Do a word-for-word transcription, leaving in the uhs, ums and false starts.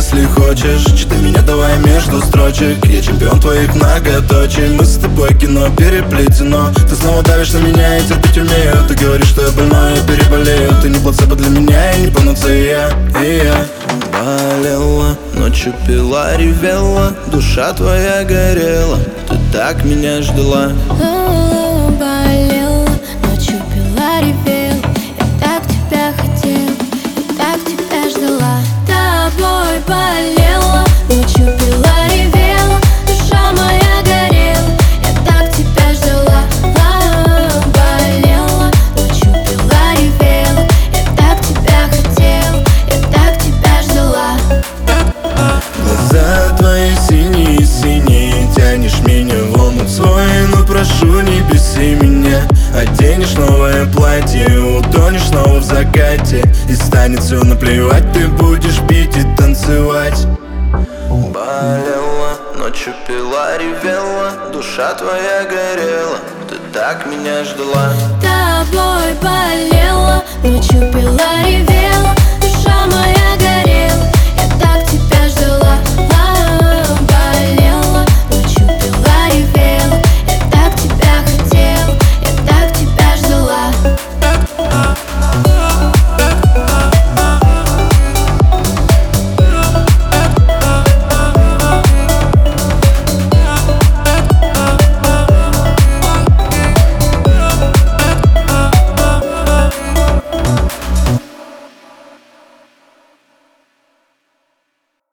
если хочешь. Читай меня, давай между строчек. Я чемпион твоих многоточий. Мы с тобой кино переплетено. Ты снова давишь на меня и терпеть умею. Ты говоришь, что я больной и переболею. Ты не плацебо для меня и не панацея. И я болела, ночью пила, ревела. Душа твоя горела, ты так меня ждала. Болела, ночью пила, ревела. Я так тебя хотела, я так тебя ждала. Тобой болела, ночью пила, ревела. Душа моя горела, я так тебя ждала. Болела, ночью пила, ревела. Я так тебя хотела, я так тебя ждала. Глаза твои синие-синие, тянешь меня в омут свой. Но прошу, не беси меня. Оденешь новое платье, утонешь снова в закате. И станет все наплевать, ты будешь пить и танцевать. Болела, ночью пила, ревела. Душа твоя горела, ты так меня ждала. Тобой болела, ночью пила, ревела.